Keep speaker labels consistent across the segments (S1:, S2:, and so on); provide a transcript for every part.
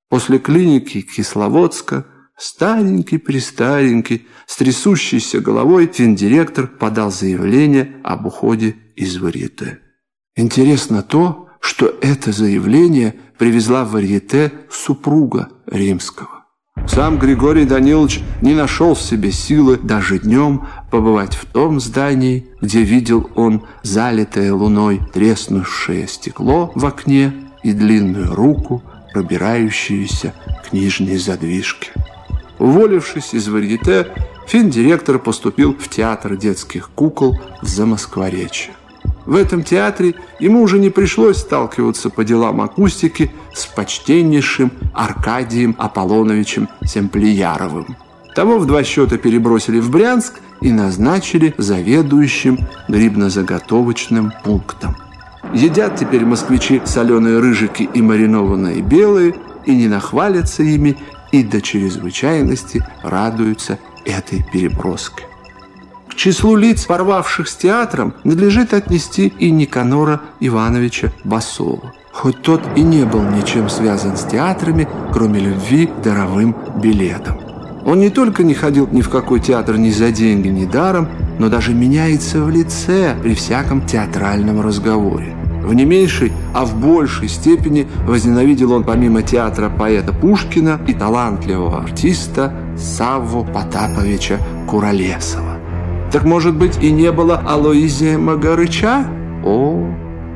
S1: После клиники Кисловодска, старенький-престаренький, с трясущейся головой, финдиректор подал заявление об уходе из Варьете. Интересно то, что это заявление привезла в Варьете супруга Римского. Сам Григорий Данилович не нашел в себе силы даже днем побывать в том здании, где видел он залитое луной треснувшее стекло в окне и длинную руку, пробирающуюся к нижней задвижке. Уволившись из Варьете, финдиректор поступил в театр детских кукол в Замоскворечье. В этом театре ему уже не пришлось сталкиваться по делам акустики с почтеннейшим Аркадием Аполлоновичем Семплияровым. Того в 2 счета перебросили в Брянск и назначили заведующим грибнозаготовочным пунктом. Едят теперь москвичи соленые рыжики и маринованные белые, и не нахвалятся ими, и до чрезвычайности радуются этой переброске. К числу лиц, порвавших с театром, надлежит отнести и Никанора Ивановича Басова. Хоть тот и не был ничем связан с театрами, кроме любви к даровым билетам. Он не только не ходил ни в какой театр ни за деньги, ни даром, но даже меняется в лице при всяком театральном разговоре. В не меньшей, а в большей степени возненавидел он помимо театра поэта Пушкина и талантливого артиста Савву Потаповича Куролесова. Так, может быть, и не было Алоизия Магарыча? О,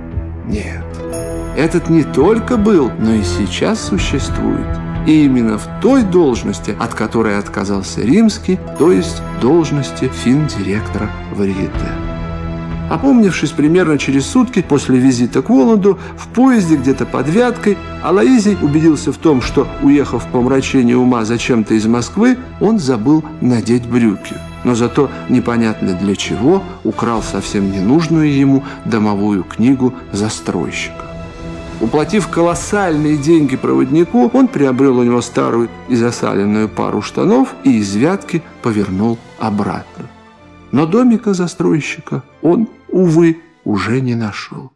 S1: нет. Этот не только был, но и сейчас существует. И именно в той должности, от которой отказался Римский, то есть должности финдиректора Варьете. Опомнившись примерно через сутки после визита к Воланду, в поезде где-то под Вяткой, Алоизий убедился в том, что, уехав по помрачению ума зачем-то из Москвы, он забыл надеть брюки. Но зато непонятно для чего украл совсем ненужную ему домовую книгу застройщика. Уплатив колоссальные деньги проводнику, он приобрел у него старую и засаленную пару штанов и из Вятки повернул обратно. Но домика застройщика он, увы, уже не нашел.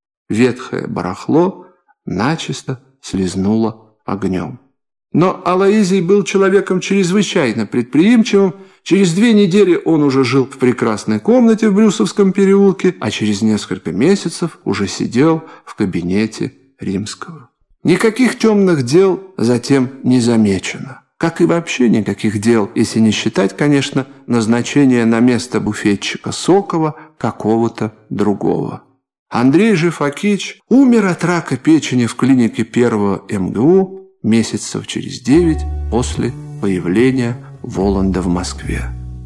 S1: Ветхое барахло начисто слизнуло огнем. Но Алоизий был человеком чрезвычайно предприимчивым. Через 2 недели он уже жил в прекрасной комнате в Брюсовском переулке, а через несколько месяцев уже сидел в кабинете Римского. Никаких темных дел затем не замечено. Как и вообще никаких дел, если не считать, конечно, назначения на место буфетчика Сокова какого-то другого. Андрей же Фокич умер от рака печени в клинике 1-го МГУ месяцев через 9 после появления Воланда в Москве.